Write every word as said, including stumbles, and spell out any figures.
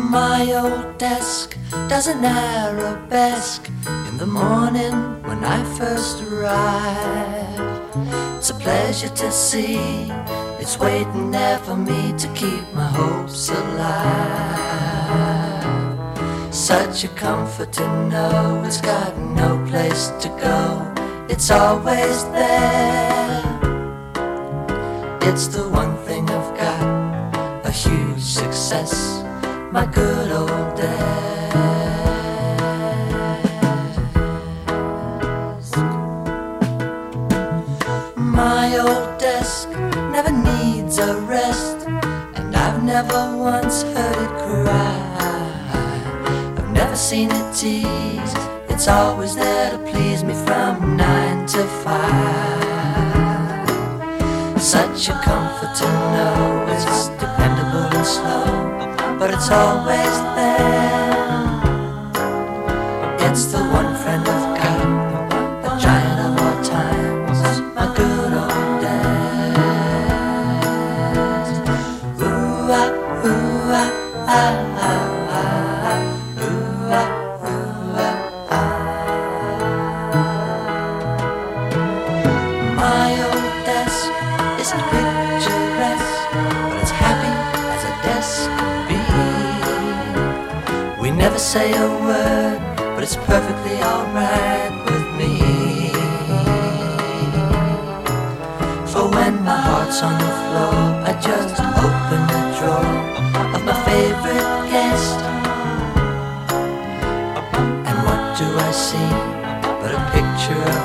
My old desk does an arabesque in the morning when I first arrive. It's a pleasure to see it's waiting there for me to keep my hopes alive. Such a comfort to know it's got no place to go, it's always there. It's the one thing I've got, a huge success, my good old desk. My old desk never needs a rest, and I've never once heard it cry. I've never seen it tease, it's always there to please me from nine to five. Such a comfort to know it's dependable and slow, but it's always there. It's the one friend I've got, the giant of all times, my good old desk. Ooh ah, ooh ah, ah, ah, ah, ooh ah, ooh ah, ah. My old desk isn't picturesque, but it's happy as a desk can be. We never say a word, but it's perfectly alright with me. For when my heart's on the floor, I just open the drawer of my favorite guest. And what do I see but a picture of